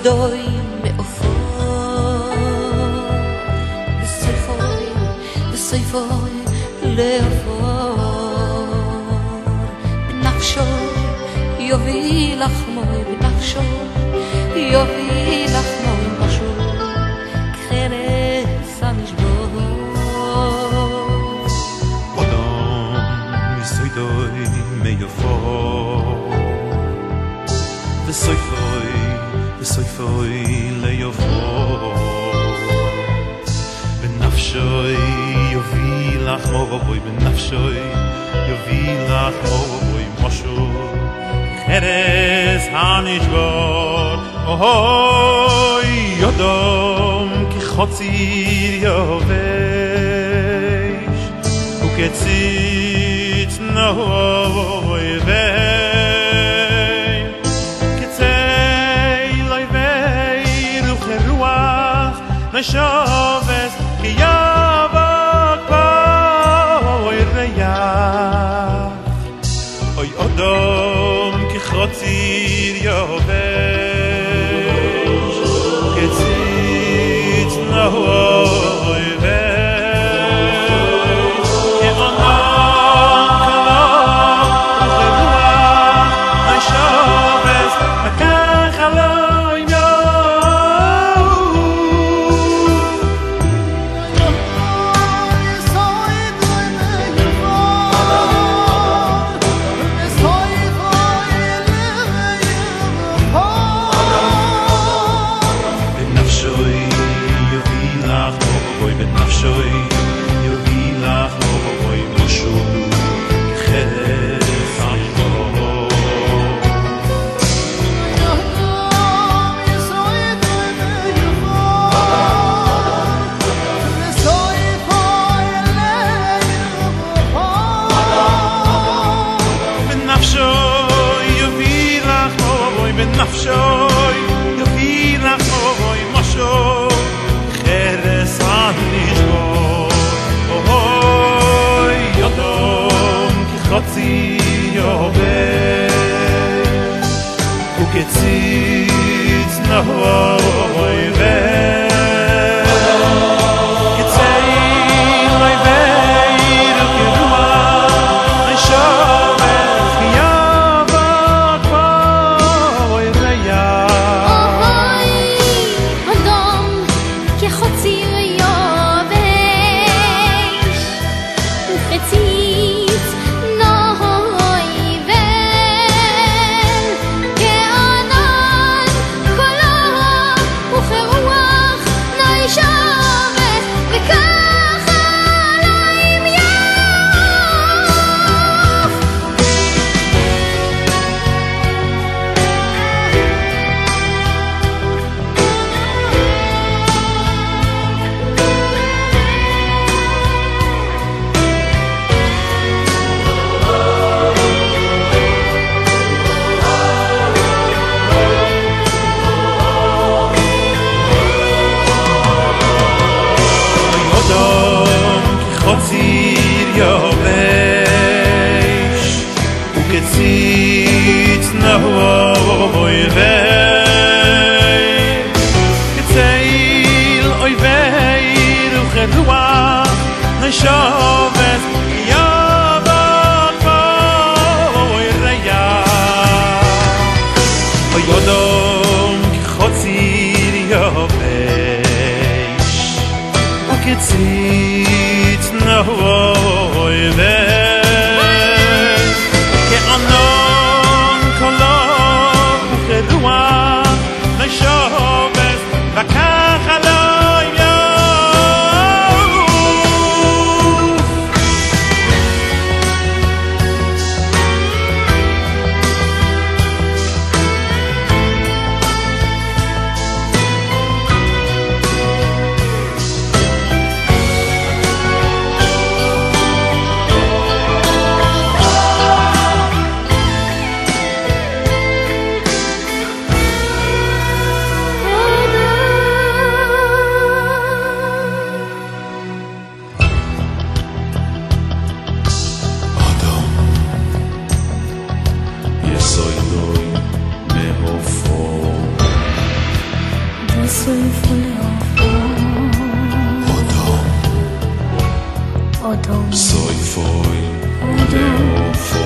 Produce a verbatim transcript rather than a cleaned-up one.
יסוידוי מאופור וסויפוי וסויפוי לאופור בנפשוי יוביל לחמוי בנפשוי יוביל לחמוי משהו חרס הנשבור אדם יסוידוי מאופור וסויפוי וסויפוי ליופור בנפשוי יוביל לחמוי בנפשוי יוביל לחמוי משהו חרס הנשבור אוי יודום כחוציר יובש וכציץ נהוי ואי כצי לוי ואי רוחי רוח נשובס כי יבוק בוי ריח אוי אודום כחוציר יובש כציץ נהוי ואי כאונם כלום רוחי רוח נשובס וכך אלוהים נפשוי יוביל לחמוי משהו חרס הנשבור אוי יודום כחצי יובש וכציץ נהוי ואי כצי לוי ואי רוחי רוח נשובס כי יבוק בוי חוציר יובש וכציץ נהוי ואי כציל אויבי רוחי רוח נשובס יבוק בוי ריח אוי אודום כחוציר יובש וכציץ נהוי ואי כאונם כלום רוחי רוח נשובס וכך אלוהים autumn. Soy foi, de o foi.